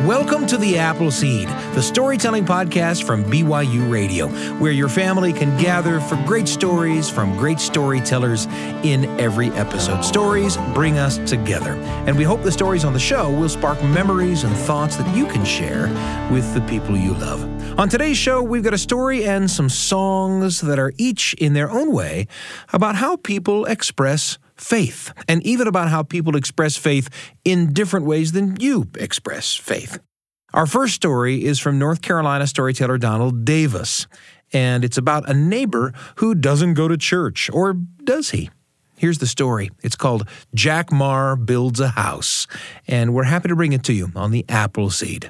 Welcome to The Appleseed, the storytelling podcast from BYU Radio, where your family can gather for great stories from great storytellers in every episode. Stories bring us together, and we hope the stories on the show will spark memories and thoughts that you can share with the people you love. On today's show, we've got a story and some songs that are each in their own way about how people express faith, and even about how people express faith in different ways than you express faith. Our first story is from North Carolina storyteller Donald Davis, and it's about a neighbor who doesn't go to church, or does he? Here's the story. It's called Jack Maar Builds a House, and we're happy to bring it to you on the Appleseed.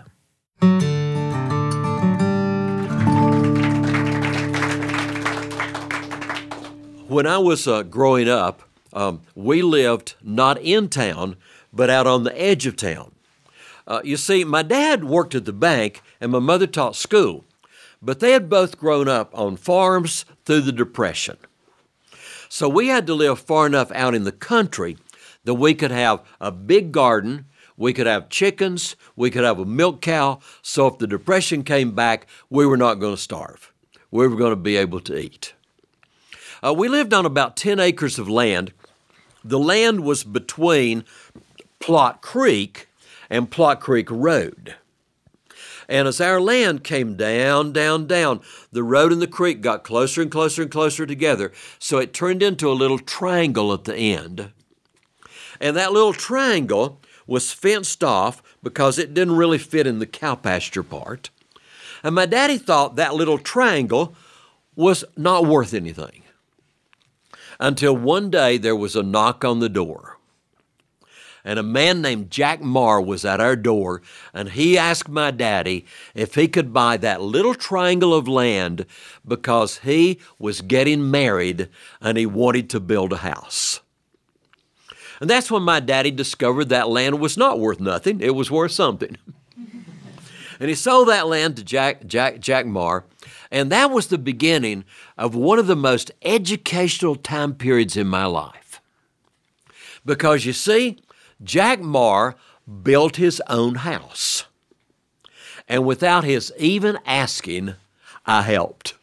When I was growing up, we lived not in town, but out on the edge of town. You see, my dad worked at the bank and my mother taught school, but they had both grown up on farms through the Depression. So we had to live far enough out in the country that we could have a big garden, we could have chickens, we could have a milk cow, so if the Depression came back, we were not going to starve. We were going to be able to eat. We lived on about 10 acres of land. The land was between Plot Creek and Plot Creek Road. And as our land came down, the road and the creek got closer and closer and closer together, so it turned into a little triangle at the end. And that little triangle was fenced off because it didn't really fit in the cow pasture part. And my daddy thought that little triangle was not worth anything. Until one day there was a knock on the door. And a man named Jack Maar was at our door, and he asked my daddy if he could buy that little triangle of land because he was getting married and he wanted to build a house. And that's when my daddy discovered that land was not worth nothing. It was worth something. And he sold that land to Jack Maar. And that was the beginning of one of the most educational time periods in my life. Because you see, Jack Maar built his own house. And without his even asking, I helped.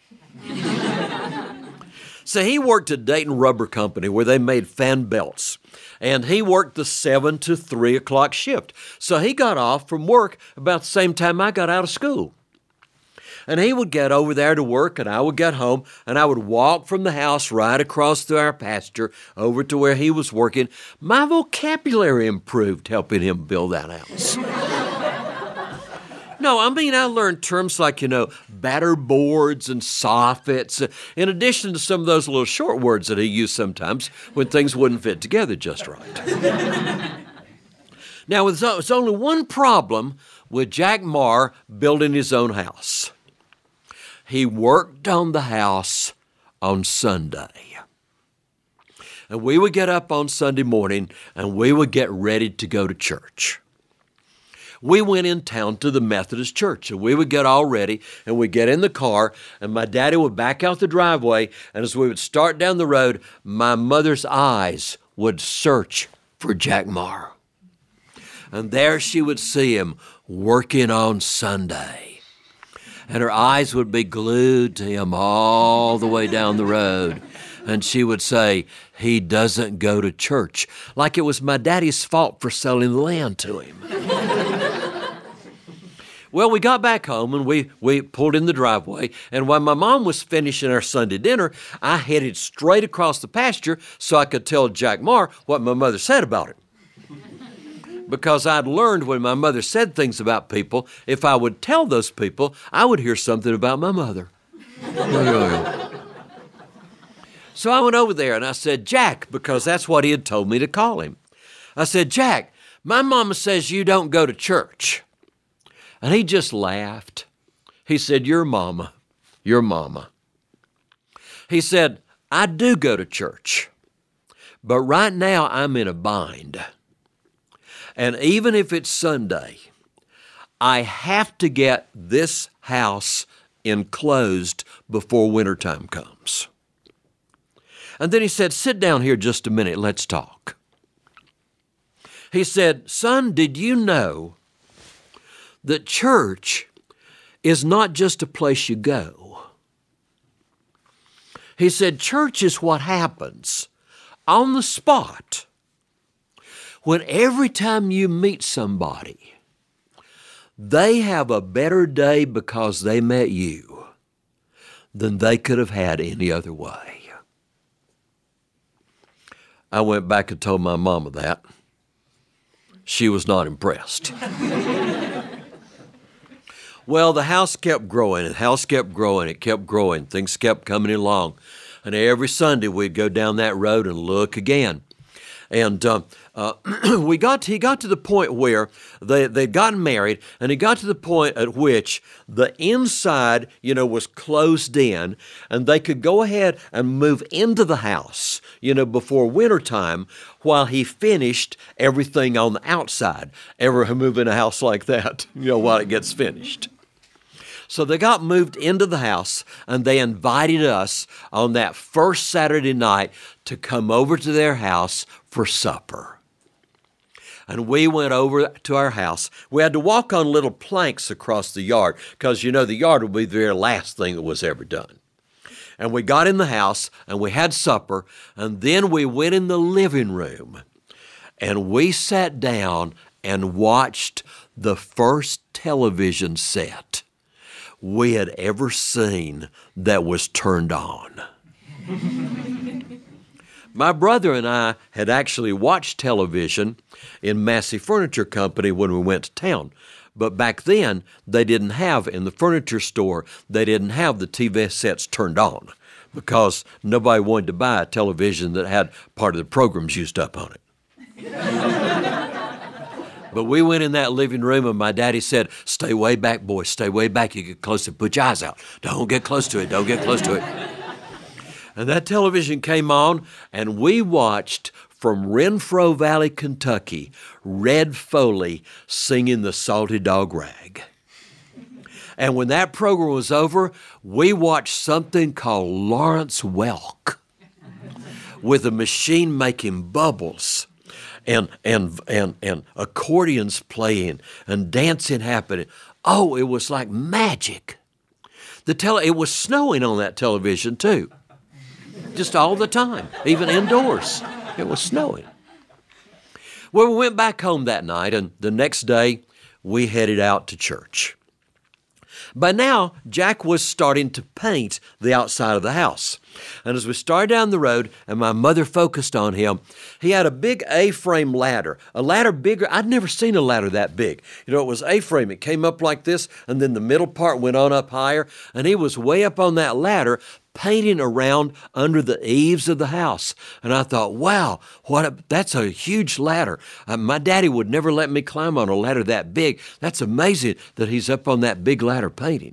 So he worked at Dayton Rubber Company where they made fan belts. And he worked the 7 to 3 o'clock shift. So he got off from work about the same time I got out of school. And he would get over there to work, and I would get home, and I would walk from the house right across through our pasture over to where he was working. My vocabulary improved helping him build that house. I learned terms like, batter boards and soffits, in addition to some of those little short words that he used sometimes when things wouldn't fit together just right. Now, there's only one problem with Jack Maar building his own house. He worked on the house on Sunday. And we would get up on Sunday morning and we would get ready to go to church. We went in town to the Methodist church and we would get all ready and we'd get in the car and my daddy would back out the driveway, and as we would start down the road, my mother's eyes would search for Jack Maar. And there she would see him working on Sunday. And her eyes would be glued to him all the way down the road. And she would say, he doesn't go to church, like it was my daddy's fault for selling the land to him. Well, we got back home and we pulled in the driveway. And while my mom was finishing our Sunday dinner, I headed straight across the pasture so I could tell Jack Maar what my mother said about it. Because I'd learned when my mother said things about people, if I would tell those people, I would hear something about my mother. So I went over there and I said, Jack, because that's what he had told me to call him. I said, Jack, my mama says you don't go to church. And he just laughed. He said, your mama. He said, I do go to church, but right now I'm in a bind. And even if it's Sunday, I have to get this house enclosed before wintertime comes. And then he said, sit down here just a minute, let's talk. He said, son, did you know that church is not just a place you go. He said church is what happens on the spot when every time you meet somebody, they have a better day because they met you than they could have had any other way. I went back and told my mama that. She was not impressed. Well, the house kept growing, and the house kept growing, it kept growing. Things kept coming along. And every Sunday we'd go down that road and look again. And he got to the point where they'd gotten married, and he got to the point at which the inside, was closed in, and they could go ahead and move into the house, before wintertime, while he finished everything on the outside. Ever move in a house like that, while it gets finished? So they got moved into the house, and they invited us on that first Saturday night to come over to their house for supper. And we went over to our house. We had to walk on little planks across the yard because, the yard would be the very last thing that was ever done. And we got in the house, and we had supper, and then we went in the living room, and we sat down and watched the first television set we had ever seen that was turned on. My brother and I had actually watched television in Massey Furniture Company when we went to town. But back then, they didn't have, in the furniture store, they didn't have the TV sets turned on because nobody wanted to buy a television that had part of the programs used up on it. But we went in that living room, and my daddy said, "Stay way back, boys, stay way back. You get close and put your eyes out. Don't get close to it, don't get close to it." And that television came on, and we watched from Renfro Valley, Kentucky, Red Foley singing the Salty Dog Rag. And when that program was over, we watched something called Lawrence Welk with a machine making bubbles and accordions playing and dancing happening. Oh, it was like magic. It was snowing on that television too. Just all the time, even indoors. It was snowing. Well, we went back home that night, and the next day we headed out to church. By now, Jack was starting to paint the outside of the house. And as we started down the road and my mother focused on him, he had a big A-frame ladder, a ladder bigger. I'd never seen a ladder that big. It was A-frame. It came up like this, and then the middle part went on up higher, and he was way up on that ladder painting around under the eaves of the house. And I thought, wow, that's a huge ladder. My daddy would never let me climb on a ladder that big. That's amazing that he's up on that big ladder painting.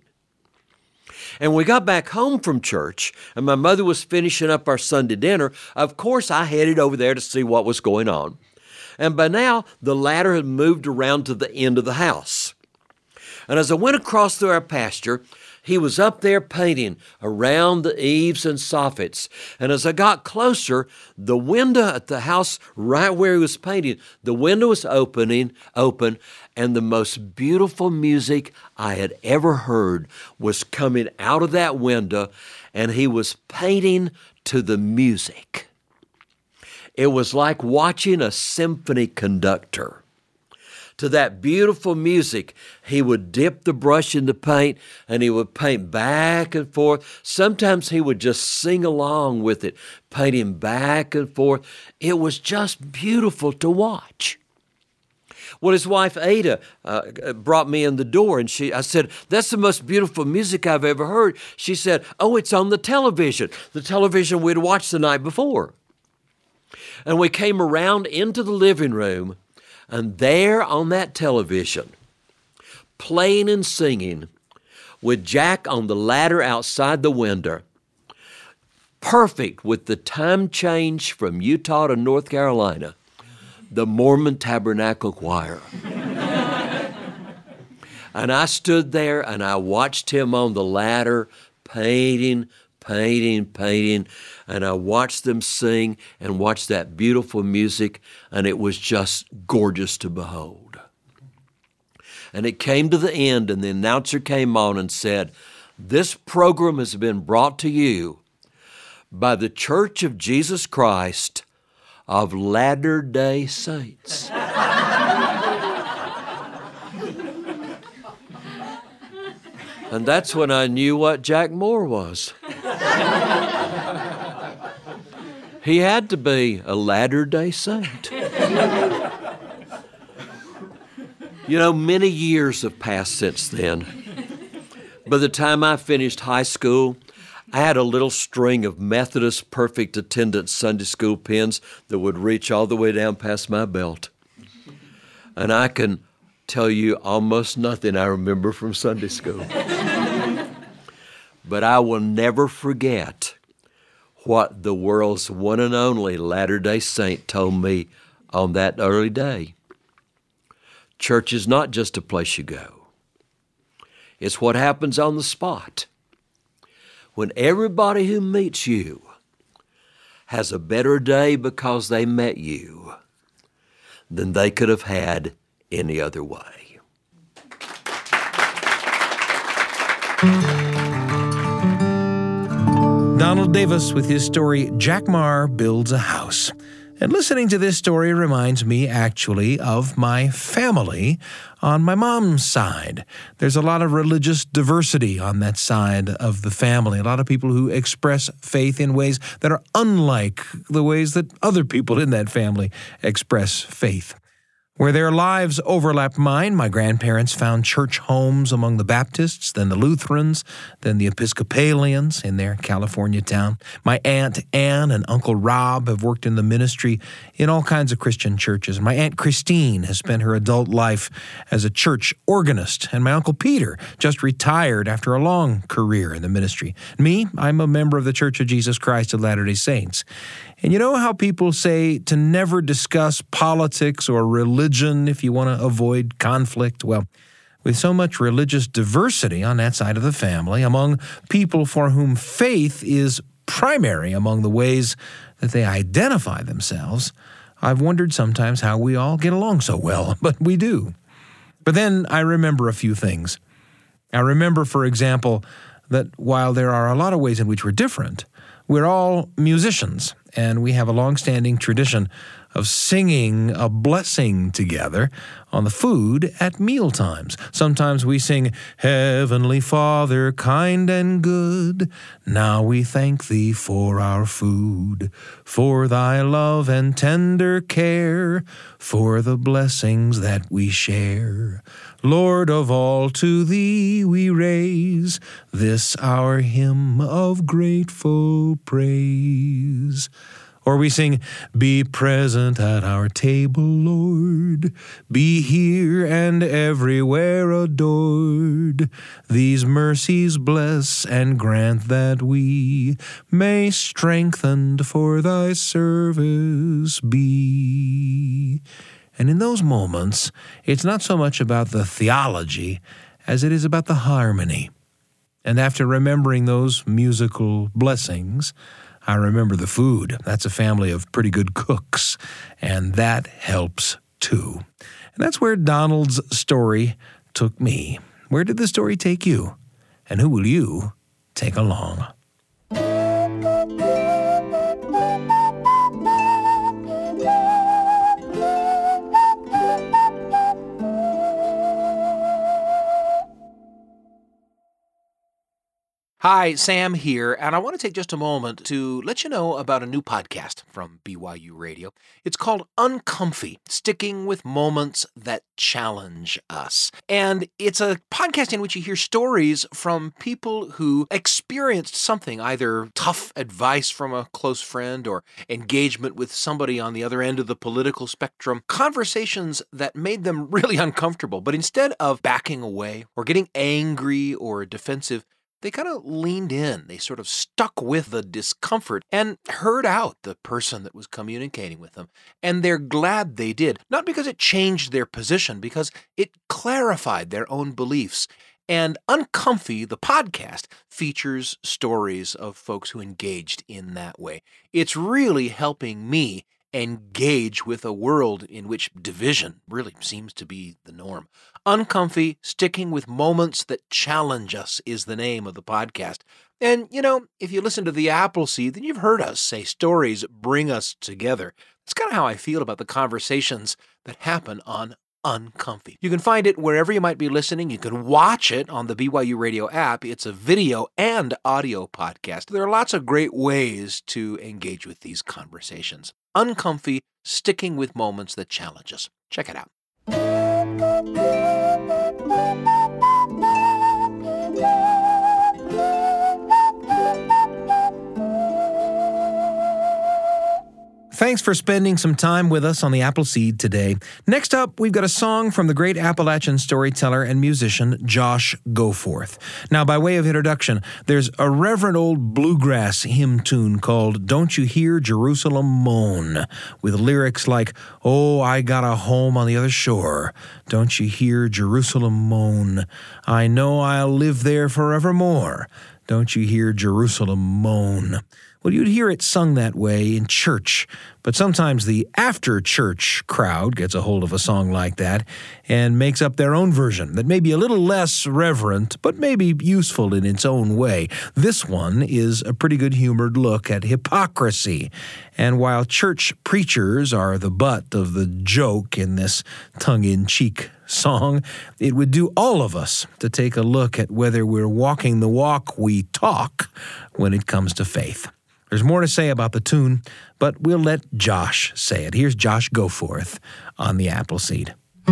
And we got back home from church, and my mother was finishing up our Sunday dinner. Of course, I headed over there to see what was going on. And by now, the ladder had moved around to the end of the house. And as I went across through our pasture, he was up there painting around the eaves and soffits. And as I got closer, the window at the house right where he was painting, the window was open, and the most beautiful music I had ever heard was coming out of that window, and he was painting to the music. It was like watching a symphony conductor. To that beautiful music, he would dip the brush in the paint, and he would paint back and forth. Sometimes he would just sing along with it, painting back and forth. It was just beautiful to watch. Well, his wife, Ada, brought me in the door, and I said, "That's the most beautiful music I've ever heard." She said, "Oh, it's on the television we'd watched the night before." And we came around into the living room, and there on that television, playing and singing, with Jack on the ladder outside the window, perfect with the time change from Utah to North Carolina, the Mormon Tabernacle Choir. And I stood there and I watched him on the ladder painting, and I watched them sing and watched that beautiful music, and it was just gorgeous to behold. And it came to the end, and the announcer came on and said, "This program has been brought to you by the Church of Jesus Christ of Latter-day Saints." And that's when I knew what Jack Moore was. He had to be a Latter-day Saint. You know, many years have passed since then. By the time I finished high school, I had a little string of Methodist perfect attendance Sunday school pins that would reach all the way down past my belt. And I can tell you almost nothing I remember from Sunday school. But I will never forget what the world's one and only Latter-day Saint told me on that early day. Church is not just a place you go. It's what happens on the spot. When everybody who meets you has a better day because they met you than they could have had any other way. Donald Davis with his story, Jack Marr Builds a House. And listening to this story reminds me actually of my family on my mom's side. There's a lot of religious diversity on that side of the family. A lot of people who express faith in ways that are unlike the ways that other people in that family express faith. Where their lives overlapped mine, my grandparents found church homes among the Baptists, then the Lutherans, then the Episcopalians in their California town. My Aunt Ann and Uncle Rob have worked in the ministry in all kinds of Christian churches. My Aunt Christine has spent her adult life as a church organist, and my Uncle Peter just retired after a long career in the ministry. Me, I'm a member of the Church of Jesus Christ of Latter-day Saints. And you know how people say to never discuss politics or religion if you want to avoid conflict? Well, with so much religious diversity on that side of the family, among people for whom faith is primary among the ways that they identify themselves, I've wondered sometimes how we all get along so well, but we do. But then I remember a few things. I remember, for example, that while there are a lot of ways in which we're different, we're all musicians, and we have a long-standing tradition of singing a blessing together on the food at mealtimes. Sometimes we sing, "Heavenly Father, kind and good, now we thank Thee for our food, for Thy love and tender care, for the blessings that we share. Lord of all, to Thee we raise this our hymn of grateful praise." Or we sing, "Be present at our table, Lord, be here and everywhere adored. These mercies bless and grant that we may strengthened for Thy service be." And in those moments, it's not so much about the theology as it is about the harmony. And after remembering those musical blessings, I remember the food. That's a family of pretty good cooks, and that helps too. And that's where Donald's story took me. Where did the story take you? And who will you take along? Hi, Sam here, and I want to take just a moment to let you know about a new podcast from BYU Radio. It's called Uncomfy, Sticking with Moments That Challenge Us. And it's a podcast in which you hear stories from people who experienced something, either tough advice from a close friend or engagement with somebody on the other end of the political spectrum, conversations that made them really uncomfortable. But instead of backing away or getting angry or defensive, they kind of leaned in. They sort of stuck with the discomfort and heard out the person that was communicating with them. And they're glad they did. Not because it changed their position, because it clarified their own beliefs. And Uncomfy, the podcast, features stories of folks who engaged in that way. It's really helping me engage with a world in which division really seems to be the norm. Uncomfy, Sticking with Moments That Challenge Us is the name of the podcast. And, if you listen to The Appleseed, then you've heard us say stories bring us together. That's kind of how I feel about the conversations that happen on Uncomfy. You can find it wherever you might be listening. You can watch it on the BYU Radio app. It's a video and audio podcast. There are lots of great ways to engage with these conversations. Uncomfy, Sticking with Moments That Challenge Us. Check it out. Thanks for spending some time with us on the Appleseed today. Next up, we've got a song from the great Appalachian storyteller and musician Josh Goforth. Now, by way of introduction, there's a reverent old bluegrass hymn tune called Don't You Hear Jerusalem Moan, with lyrics like, "Oh, I got a home on the other shore. Don't you hear Jerusalem moan? I know I'll live there forevermore. Don't you hear Jerusalem moan?" Well, you'd hear it sung that way in church, but sometimes the after-church crowd gets a hold of a song like that and makes up their own version that may be a little less reverent, but maybe useful in its own way. This one is a pretty good humored look at hypocrisy. And while church preachers are the butt of the joke in this tongue-in-cheek song, it would do all of us to take a look at whether we're walking the walk we talk when it comes to faith. There's more to say about the tune, but we'll let Josh say it. Here's Josh Goforth on the Appleseed.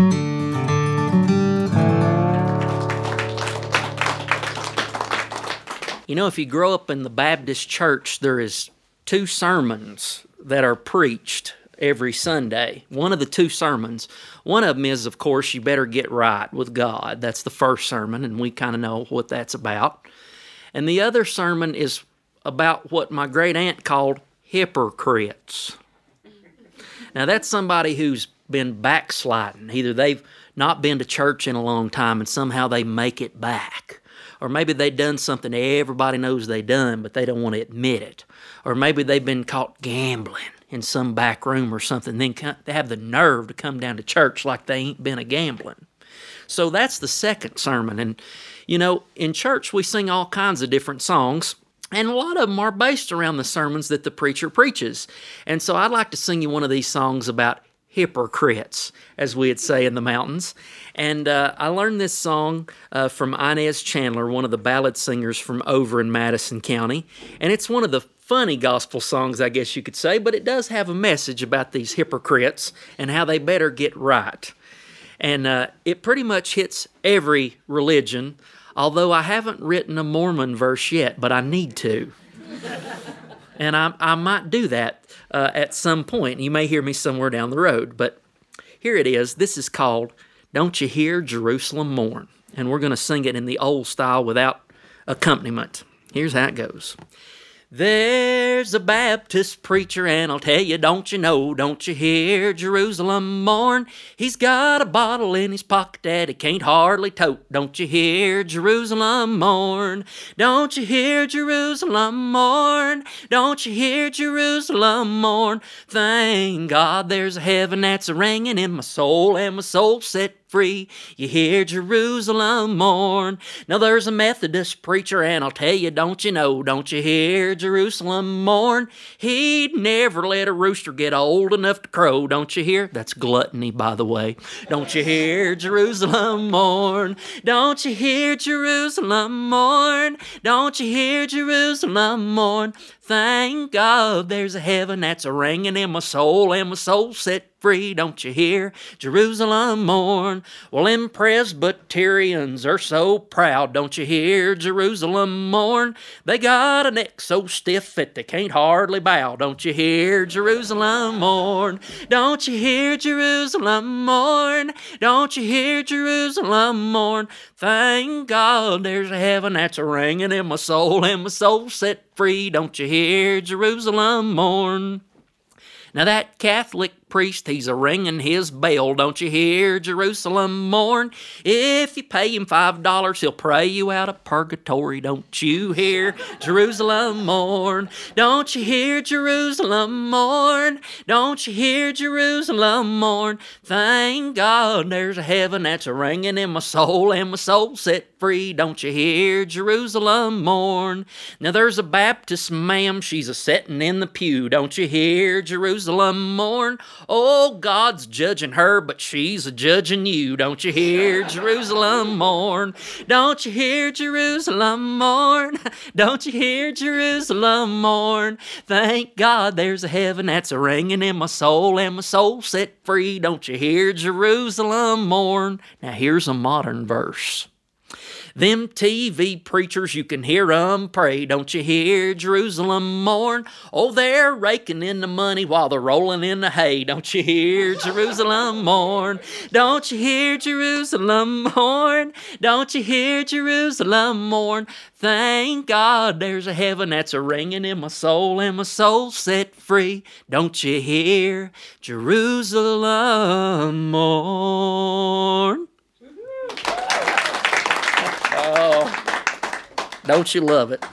If you grow up in the Baptist church, there is 2 sermons that are preached every Sunday. One of the 2 sermons, one of them is, of course, you better get right with God. That's the first sermon, and we kind of know what that's about. And the other sermon is about what my great aunt called hypocrites. Now, that's somebody who's been backsliding. Either they've not been to church in a long time and somehow they make it back. Or maybe they've done something everybody knows they done, but they don't want to admit it. Or maybe they've been caught gambling in some back room or something. Then they have the nerve to come down to church like they ain't been a gambling. So that's the second sermon. And, in church we sing all kinds of different songs. And a lot of them are based around the sermons that the preacher preaches. And so I'd like to sing you one of these songs about hypocrites, as we'd say in the mountains. And I learned this song from Inez Chandler, one of the ballad singers from over in Madison County. And it's one of the funny gospel songs, I guess you could say, but it does have a message about these hypocrites and how they better get right. And it pretty much hits every religion, although I haven't written a Mormon verse yet, but I need to. And I might do that at some point. You may hear me somewhere down the road, but here it is. This is called Don't You Hear Jerusalem Mourn? And we're going to sing it in the old style without accompaniment. Here's how it goes. There's a Baptist preacher, and I'll tell you, don't you hear Jerusalem mourn? He's got a bottle in his pocket that he can't hardly tote. Don't you hear Jerusalem mourn? Don't you hear Jerusalem mourn? Don't you hear Jerusalem mourn? Thank God there's a heaven that's a-ringing in my soul, and my soul set free. You hear Jerusalem mourn. Now there's a Methodist preacher, and I'll tell you, don't you hear Jerusalem mourn? He'd never let a rooster get old enough to crow. Don't you hear? That's gluttony, by the way. Don't you hear Jerusalem mourn? Don't you hear Jerusalem mourn? Don't you hear Jerusalem mourn? Thank God there's a heaven that's a-ringing in my soul, and my soul set free. Don't you hear Jerusalem mourn? Well, them Presbyterians are so proud. Don't you hear Jerusalem mourn? They got a neck so stiff that they can't hardly bow. Don't you hear Jerusalem mourn? Don't you hear Jerusalem mourn? Don't you hear Jerusalem mourn? Thank God there's a heaven that's a-ringing in my soul, and my soul set free. Don't you hear Jerusalem mourn? Now that Catholic priest, he's a ringing his bell. Don't you hear Jerusalem mourn? If you pay him $5, he'll pray you out of purgatory. Don't you hear Jerusalem mourn? Don't you hear Jerusalem mourn? Don't you hear Jerusalem mourn? Thank God there's a heaven that's a ringing in my soul, and my soul set free. Don't you hear Jerusalem mourn? Now there's a Baptist ma'am, she's a settin' in the pew. Don't you hear Jerusalem mourn? Oh, God's judging her, but she's a judging you. Don't you hear Jerusalem mourn? Don't you hear Jerusalem mourn? Don't you hear Jerusalem mourn? Thank God there's a heaven that's a ringing in my soul, and my soul set free. Don't you hear Jerusalem mourn? Now here's a modern verse. Them TV preachers, you can hear 'em pray. Don't you hear Jerusalem mourn? Oh, they're raking in the money while they're rolling in the hay. Don't you hear Jerusalem mourn? Don't you hear Jerusalem mourn? Don't you hear Jerusalem mourn? Thank God there's a heaven that's a ringing in my soul, and my soul set free. Don't you hear Jerusalem mourn? Oh, don't you love it?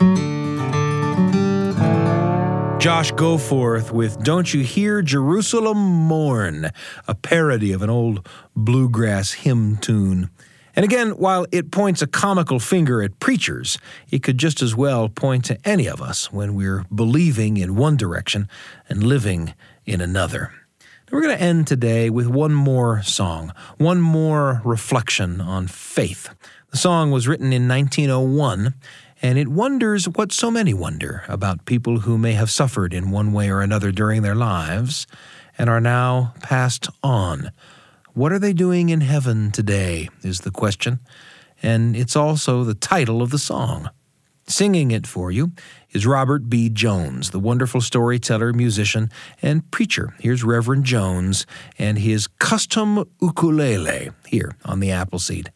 Josh Goforth with Don't You Hear Jerusalem Mourn, a parody of an old bluegrass hymn tune. And again, while it points a comical finger at preachers, it could just as well point to any of us when we're believing in one direction and living in another. We're going to end today with one more song, one more reflection on faith. The song was written in 1901, and it wonders what so many wonder about people who may have suffered in one way or another during their lives and are now passed on. What are they doing in heaven today is the question, and it's also the title of the song. Singing it for you is Robert B. Jones, the wonderful storyteller, musician, and preacher. Here's Reverend Jones and his custom ukulele here on the Appleseed.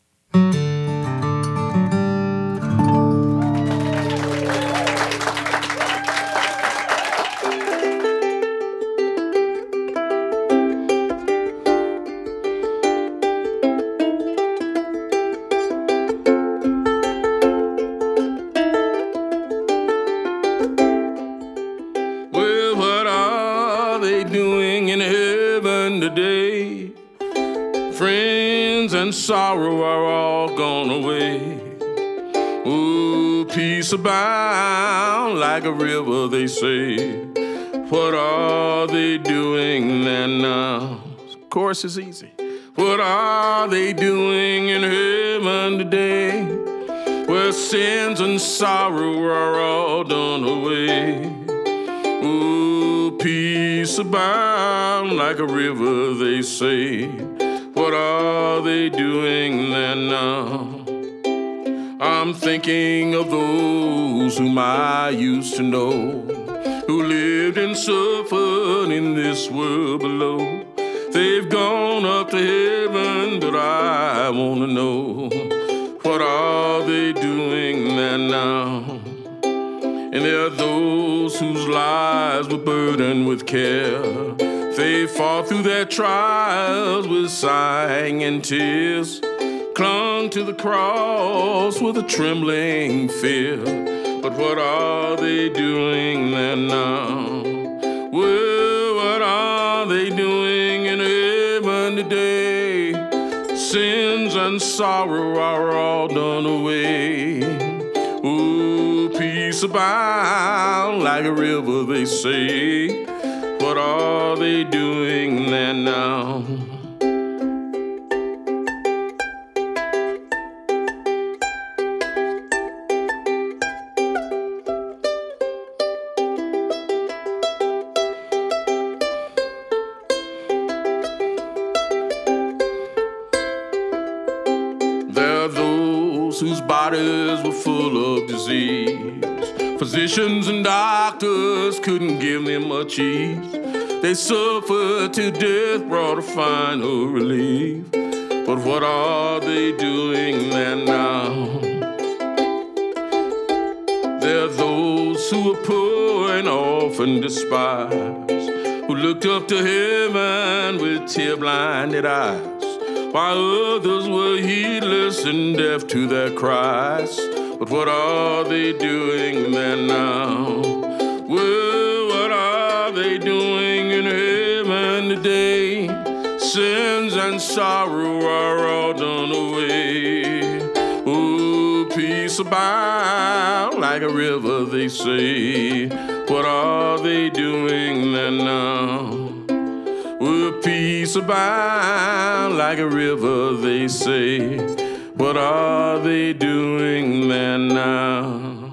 Today, friends and sorrow are all gone away. Ooh, peace abound like a river, they say. What are they doing there now? Chorus is easy. What are they doing in heaven today, where sins and sorrow are all done away? Ooh, peace abound like a river, they say. What are they doing there now? I'm thinking of those whom I used to know, who lived and suffered in this world below. They've gone up to heaven, but I want to know, what are they doing there now? And there are those whose lives were burdened with care. They fought through their trials with sighing and tears, clung to the cross with a trembling fear. But what are they doing there now? Well, what are they doing in heaven today? Sins and sorrow are all done away. Ooh, peace abound like a river, they say. What are they doing there now? There are those whose bodies were full of disease. Physicians and doctors couldn't give them much ease. They suffered till death brought a final relief. But what are they doing there now? There are those who are poor and often despised, who looked up to heaven with tear-blinded eyes, while others were heedless and deaf to their cries. But what are they doing there now? Well, what are they doing in heaven today? Sins and sorrow are all done away. Oh, peace abound like a river, they say. What are they doing there now? Well, peace abound like a river, they say. What are they doing there now?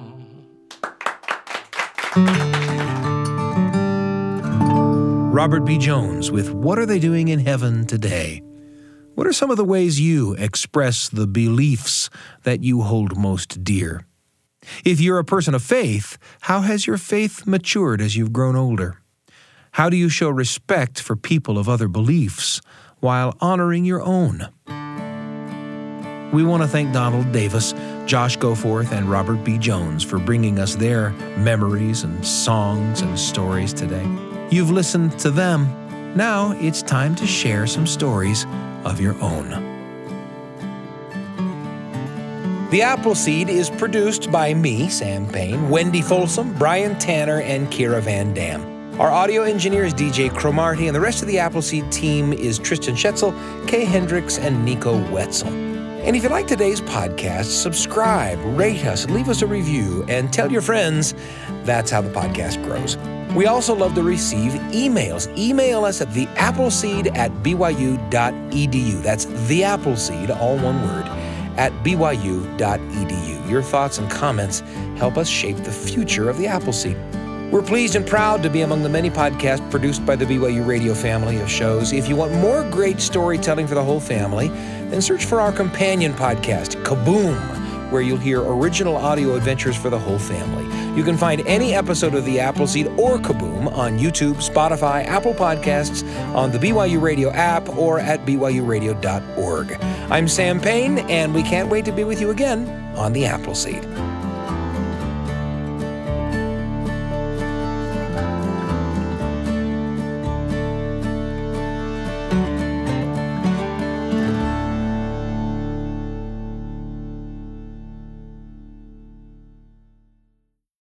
Robert B. Jones with What Are They Doing in Heaven Today? What are some of the ways you express the beliefs that you hold most dear? If you're a person of faith, how has your faith matured as you've grown older? How do you show respect for people of other beliefs while honoring your own? We want to thank Donald Davis, Josh Goforth, and Robert B. Jones for bringing us their memories and songs and stories today. You've listened to them. Now it's time to share some stories of your own. The Appleseed is produced by me, Sam Payne, Wendy Folsom, Brian Tanner, and Kira Van Dam. Our audio engineer is DJ Cromarty, and the rest of the Appleseed team is Tristan Schetzel, Kay Hendricks, and Nico Wetzel. And if you like today's podcast, subscribe, rate us, leave us a review, and tell your friends. That's how the podcast grows. We also love to receive emails. Email us at theappleseed@byu.edu. That's theappleseed, all one word, at byu.edu. Your thoughts and comments help us shape the future of the Appleseed. We're pleased and proud to be among the many podcasts produced by the BYU Radio family of shows. If you want more great storytelling for the whole family, then search for our companion podcast, Kaboom, where you'll hear original audio adventures for the whole family. You can find any episode of The Appleseed or Kaboom on YouTube, Spotify, Apple Podcasts, on the BYU Radio app, or at byuradio.org. I'm Sam Payne, and we can't wait to be with you again on The Appleseed.